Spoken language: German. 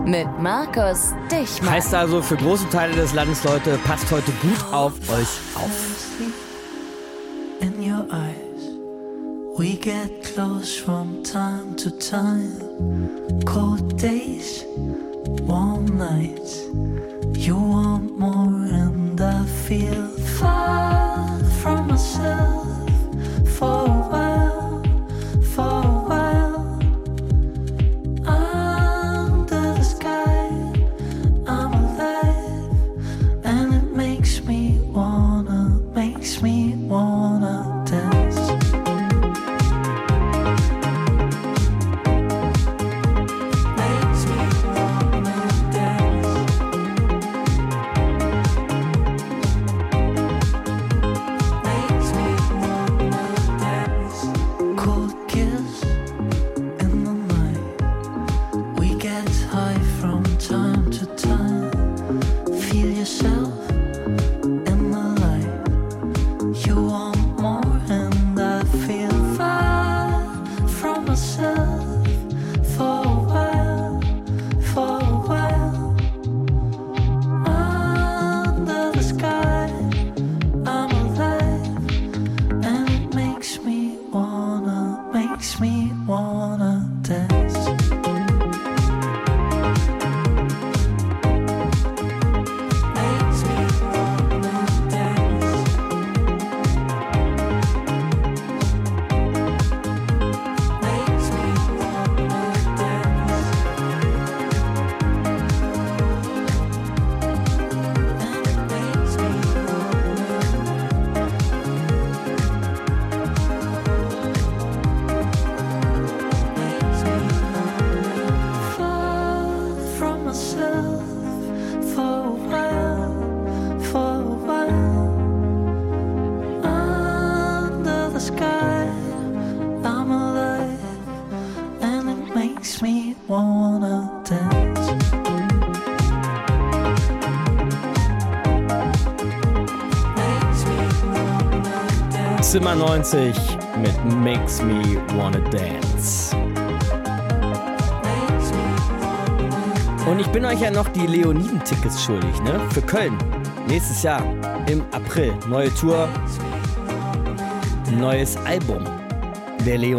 mit Markus Dichmann. Heißt also für große Teile des Landes, Leute, passt heute gut auf euch auf. In your eyes, we get close from time to time. Cold days, warm nights. You want more and I feel far from myself for a while, for a while. Under the sky, I'm alive, and it makes me wanna dance. Makes me wanna dance. Makes me wanna dance. Cold kiss in the night. We get high from time to time. Feel yourself in the light. You want more and I feel far from myself for a while, for a while. Under the sky, I'm alive, and it makes me wanna dance. Makes me wanna dance. Makes me wanna dance. And it makes me far from myself for a while, for a while. Under the sky, I'm alive, and it makes me wanna dance. Makes me wanna dance. Zimmer 90 mit Makes Me Wanna Dance. Makes me wanna Und ich bin euch ja noch die Leoniden-Tickets schuldig, ne? Für Köln. Nächstes Jahr im April. Neue Tour, neues Album. Der